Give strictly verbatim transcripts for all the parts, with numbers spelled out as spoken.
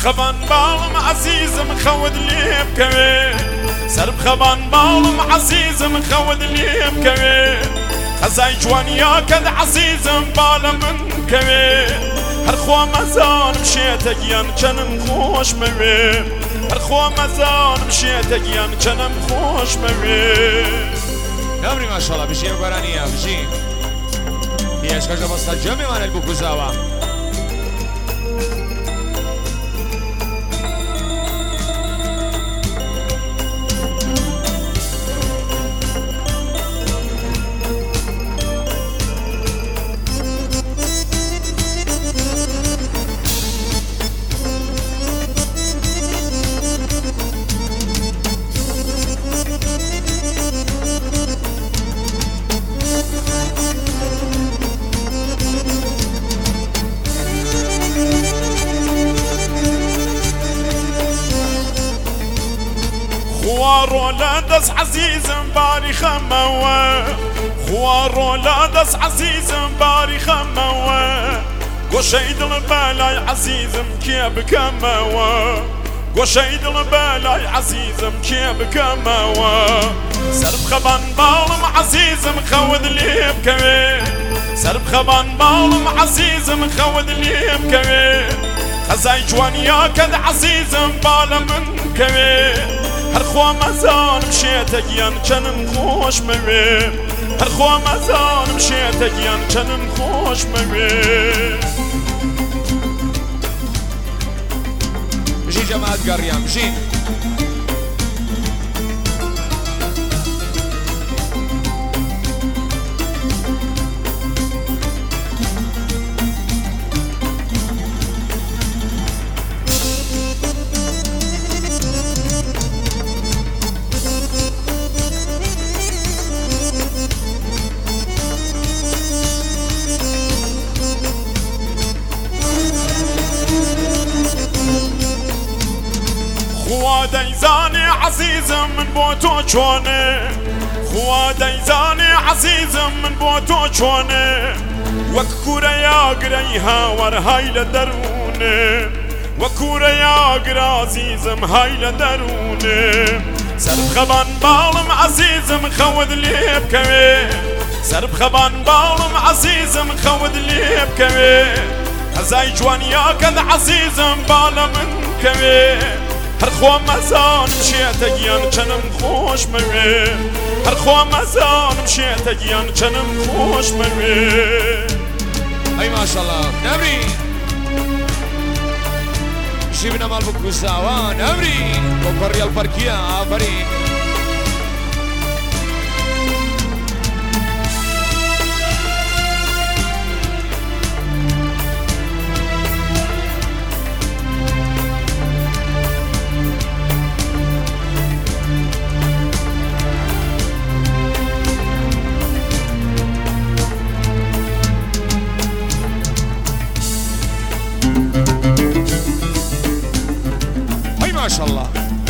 خبان بالم عزيزم خود لي بكوي سرب خبان بالم عزيزم خود لي بكوي خزاي جوانيا كد عزيزم بالم من كوي هر خوا مزان مشيت اجيان جنم خوش موي هر خوا مزان مشيت اجيان جنم خوش موي نمري ما شاء الله بشي برانيا بشي هي اشكاش بسطة جمي من البوكوزاوا خوارو لا دس عزيز باري خموا خوارو لا دس عزيز باري خموا قشيد البالاي عزيز كيب كموا قشيد البالاي عزيز كيب كموا سرب خبان بالم عزيز مخود لي بكوي سرب خبان بالم عزيز مخود لي بكوي خزاي جوانيا كد عزيز بالم من كوي هر خوا مزان مشيت اجيان جنم خوش موي هر خوا مزان مشيت اجيان جنم خوش موي بشي جماعة قريان بشي خوا ديزاني عزيزم من بوتو جوني خوا ديزاني عزيزم من بوتو جوني وكورا يا قريها ور هاي لدروني وكورا يا قرا عزيزم هاي لدروني سرب خبان بالم عزيزم خود لي بكوي سرب خبان بالم عزيزم خود لي بكوي هزاي جوانيا كد عزيزم بالم من كوي هر خوا مزان مشيت اجيان جنم خوش موي هر خوا مزان مشيت اجيان جنم خوش موي اي ما شاء الله نمري شيبنا مال بوكوزاوا نمري وكوريا البركيا آفرين ما شاء الله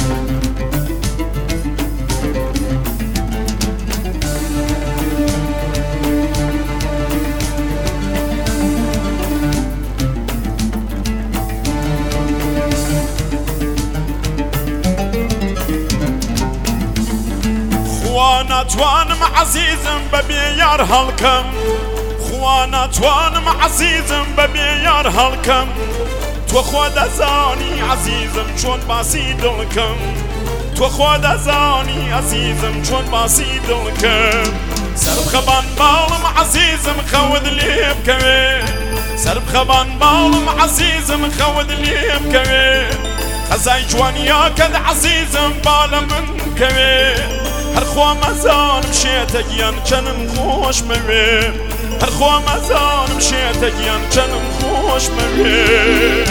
خوانا توانم عزيزم ببيار هلكم خوانا توانم عزيزم ببيار هلكم تو خود ازانی عزیزم چون باسی دلکم تو خود ازانی عزیزم چون باسی دلکم سرب خبان بالم عزیزم خود لی بکوی سرب خبان بالم عزیزم خود لی بکوی خزای جوانیا کد عزیزم بالم من کوی هر خوا مزان مشيت اجيان جنم خوش موي هر خوا مزان مشيت اجيان جنم خوش موي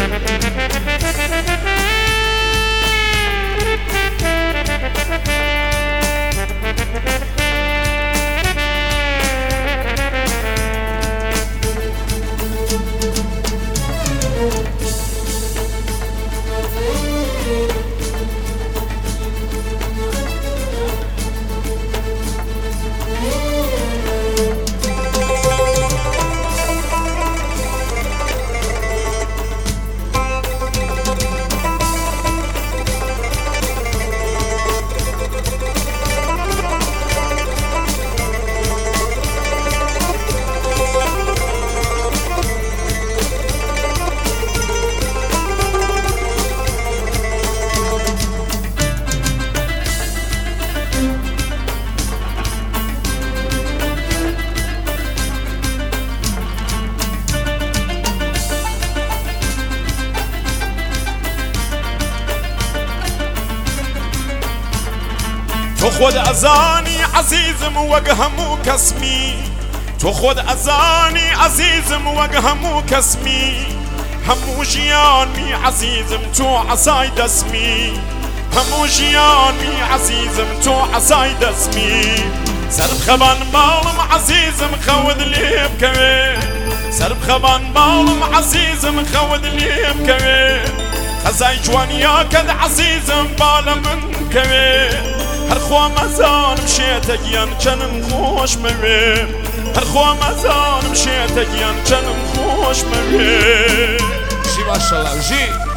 تو خود ازانی عزیزم وەک هەموو کەسمی تو خود ازانی عزیزم وەک هەموو کەسمی هەموو ژیانمی عزیزم تۆ عەسای دەسمی هەموو ژیانمی عزیزم تۆ عەسای دەسمی سەرم خەبان باڵم عزیزم خەوت لێ بکەوێ سەرم خەبان باڵم عزیزم خەوت لێ بکەوێ خەزای جوانیاکەت عزیزم با لە من کەوێ هەرخوا مەزانم شێتە گیان چەنم خۆش مەوێ هەرخوا مەزانم شێتە گیان چەنم خۆش مەوێ ژی ماشەڵڵا ژی